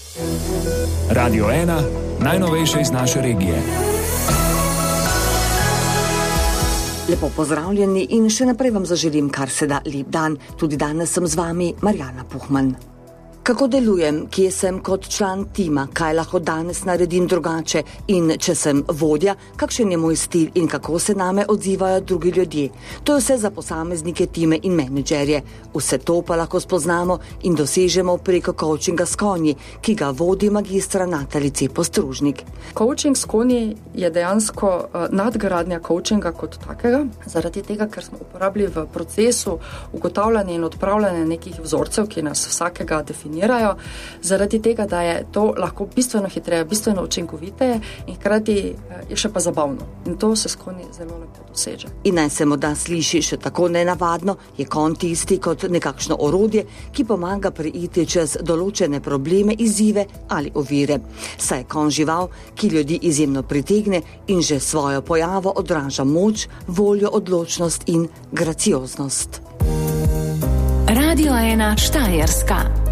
Radio 1, najnovejše iz naše regije. Lepo pozdravljeni in še naprej vam zaželim kar se da lep dan. Tudi danes sem z vami Marjana Puhman. Kako delujem, kje sem kot član tima, kaj lahko danes naredim drugače in če sem vodja, kakšen je moj stil in kako se name odzivajo drugi ljudje. To je vse za posameznike, time in menedžerje. Vse to pa lahko spoznamo in dosežemo preko coachinga s konji, ki ga vodi magistra Natalija Cepo-Stružnik. Coaching s konji je dejansko nadgradnja coachinga kot takega, zaradi tega, ker smo uporabili v procesu ugotavljanja in odpravljanja nekih vzorcev, ki nas vsakega definirajo, zaradi tega, da je to lahko bistveno hitreje, bistveno učinkoviteje in hkrati je še pa zabavno. In to se s konji zelo lepo doseže. In naj se morda sliši še tako nenavadno, je konj tisti kot nekakšno orodje, ki pomaga preiti čez določene probleme, izzive ali ovire. Saj je konj žival, ki ljudi izjemno pritegne in že svojo pojavo odraža moč, voljo, odločnost in gracioznost. Radio 1 Štajerska.